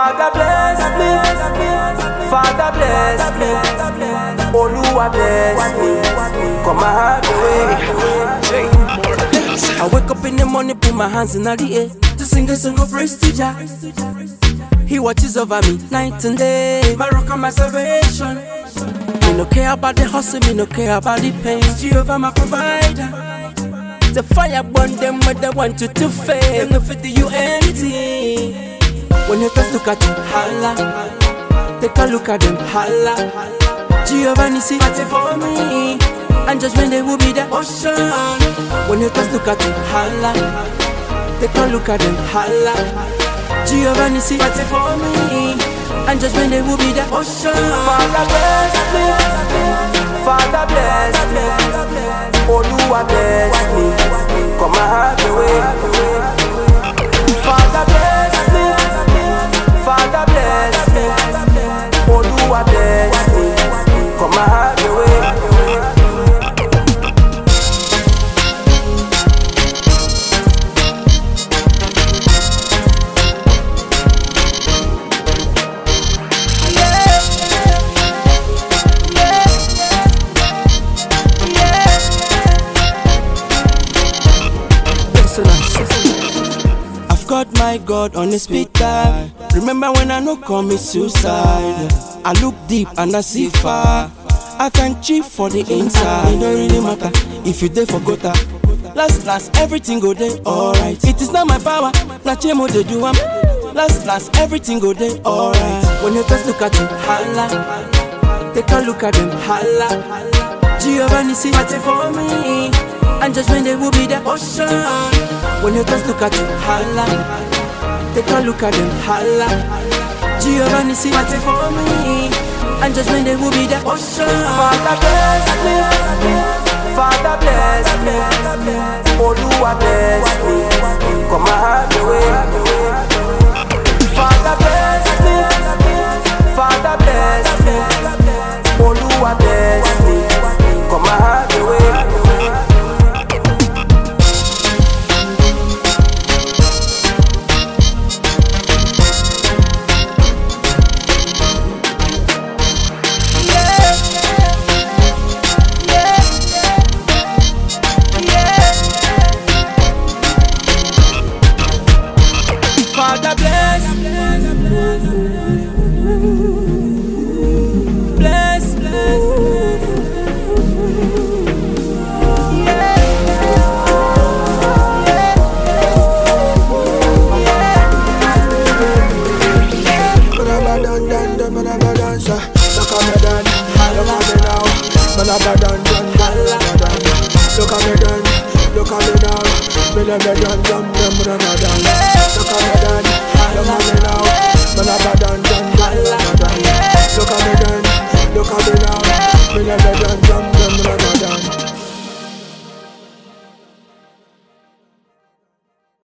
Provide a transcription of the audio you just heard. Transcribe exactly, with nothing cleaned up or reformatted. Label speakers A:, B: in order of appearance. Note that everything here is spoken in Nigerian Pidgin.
A: Father bless me, Father bless me, Oluwa bless me, come my way. I wake up in the morning, put my hands in the air to sing a song of praise to Jah. He watches over me night and day, my rock and my salvation. Me no care about the hustle, me no care about the pain. Jehovah my provider. The fire burn them when they want you to fail. Them no fit you anything. When you just look at you, holla. Take a look at them, holla. Jehovah Nissi fight for me, and judgment they will be the ocean. When you just look at you, holla. Take a look at them, holla. Jehovah Nissi fight for me, and judgment they will be the ocean. Father bless me, Father bless me, Oluwa bless me, come my way. Father bless me, Father bless me, Oluwa bless me, come my way. I've got my God on the speed dial. Remember when I no commit suicide? I look deep and I see far. I can cheat for the inside. It don't really matter if you there for gota. Last last everything go there alright. It is not my power, not chemo they do am. Last last everything go there alright. When you just look at it, holla. Take a look at them, holla. Jehovah Nissi fighting for me, and judgment they will be the ocean. When you just look at it, holla. Take a look at them, holla. Jehovah Nissi fighting for me, and judgment they will be the ocean. Father bless me, Father bless me, Oluwa bless me, come my way. Father bless me, Father bless me, Oluwa bless me, come my way. Father bless, bless, bless, yeah, yeah, yeah.
B: Banana done done done banana dance. Look at me done, look at me now. Banana done done done done. Look at me done, look at me now. Banana done done done banana done. Look at me done, look at me now. Banana done done done.